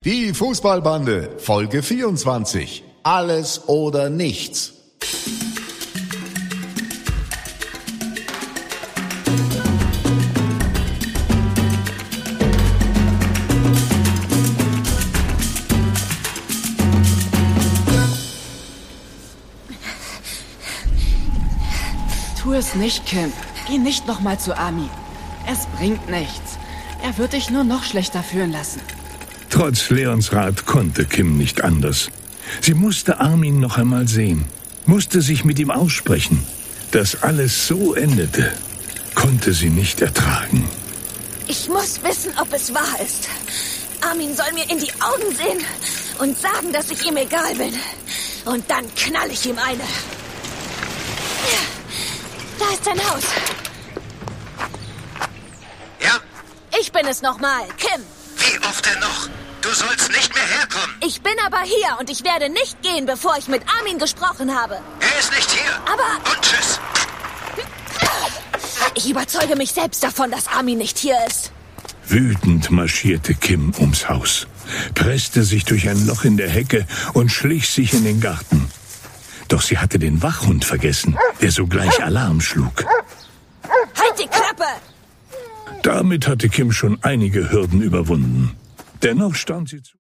Die Fußballbande, Folge 24. Alles oder nichts. Tu es nicht, Kim. Geh nicht nochmal zu Armin. Es bringt nichts. Er wird dich nur noch schlechter fühlen lassen. Trotz Leons Rat konnte Kim nicht anders. Sie musste Armin noch einmal sehen, musste sich mit ihm aussprechen. Dass alles so endete, konnte sie nicht ertragen. Ich muss wissen, ob es wahr ist. Armin soll mir in die Augen sehen und sagen, dass ich ihm egal bin. Und dann knall ich ihm eine. Da ist sein Haus. Ja? Ich bin es nochmal, Kim. Wie oft denn noch? Du sollst nicht mehr herkommen. Ich bin aber hier und ich werde nicht gehen, bevor ich mit Armin gesprochen habe. Er ist nicht hier. Aber... Und tschüss. Ich überzeuge mich selbst davon, dass Armin nicht hier ist. Wütend marschierte Kim ums Haus, presste sich durch ein Loch in der Hecke und schlich sich in den Garten. Doch sie hatte den Wachhund vergessen, der sogleich Alarm schlug. Halt die Klappe! Damit hatte Kim schon einige Hürden überwunden. Dennoch stand sie zu.